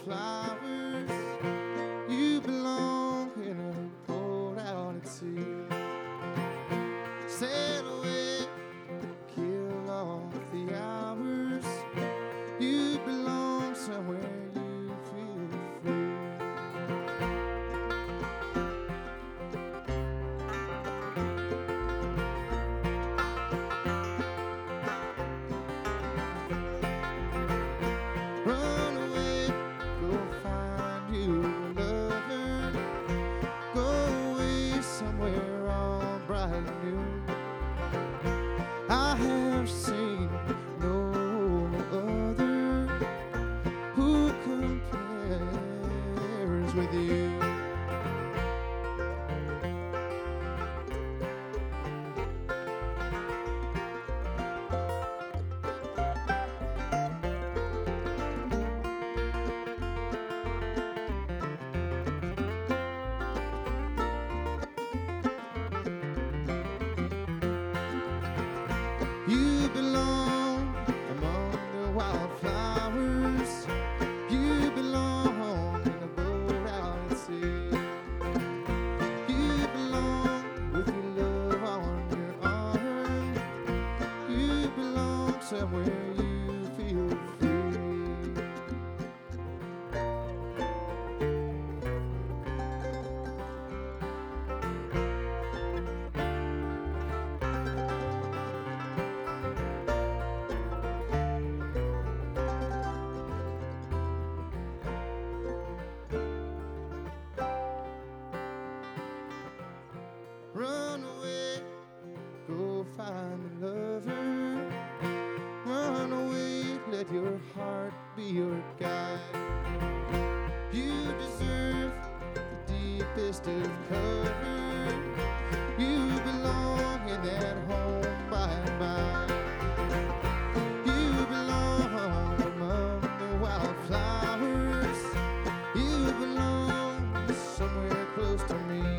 wildflowers. You belong in a boat out at sea. Sail away, kill off the hours. You belong somewhere you feel free. Run away, go find you a lover. Go away somewhere all bright and new. I have seen no other who compares with you. You belong among the wildflowers. You belong in a boat out at sea. You belong with your love on your arm. You belong somewhere you feel free. Run away, go find a lover. Run away, let your heart be your guide. You deserve the deepest of cover. You belong in that home by and by. You belong among the wildflowers. You belong somewhere close to me.